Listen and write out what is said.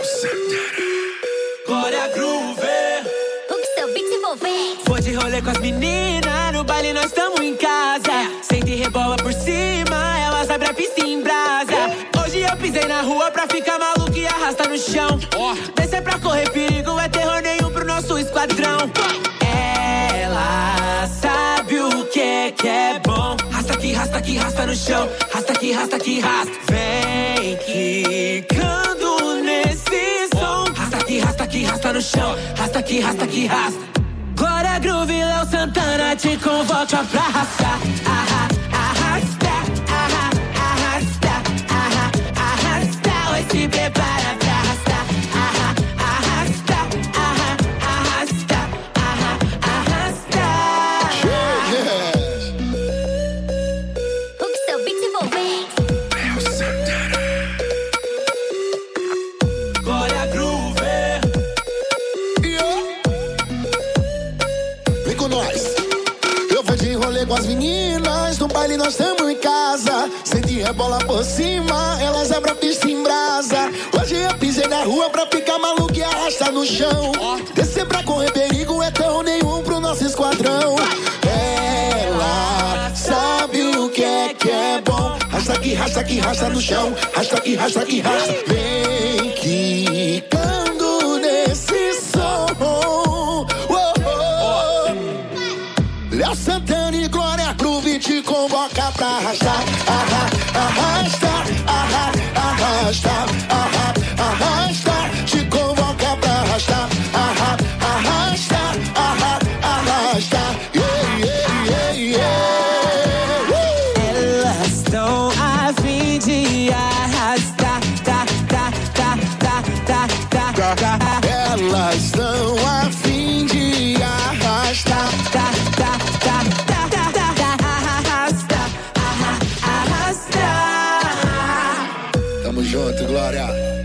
Glória Groover. O que seu beat envolvente. Vou de rolê com as meninas, no baile nós tamo em casa. Senta e rebola por cima, elas abrem a pista em brasa. Hoje eu pisei na rua pra ficar maluco e arrasta no chão. Descer pra correr perigo, é terror nenhum pro nosso esquadrão. Ela sabe o que é bom. Rasta aqui, rasta aqui, rasta no chão. Rasta aqui, rasta aqui, rasta. Vem quicando nesse som. Rasta aqui, rasta aqui, rasta no chão. Rasta aqui, rasta aqui, rasta. Glória Groove, Léo Santana te convoca pra arrastar. Arrasta, arrasta, arrasta. Oi, se prepara pra arrastar. Arrasta, arrasta, arrasta. O que seu beat envolvente. Léo Santana. Glória Groove. Vem com nós. Eu vou de rolê com as meninas, no baile nós tamo em casa. Sente a bola por cima, elas abrem a pista em brasa. Hoje eu pisei na rua pra ficar maluco e arrastar no chão. Descer pra correr perigo, é tão nenhum pro nosso esquadrão. Ela sabe o que é bom. Rasta aqui, rasta aqui, rasta no chão. Rasta aqui, rasta aqui, rasta. Vem quicando nesse som. Léo Santana e Glória Groove te convoca pra arrastar. Arrasta, arrasta, arrasta. Te convoca pra arrastar. Arrasta, arrasta. Elas tão a fim de arrastar. Elas estão a fim de arrastar. Tamo junto, Glória.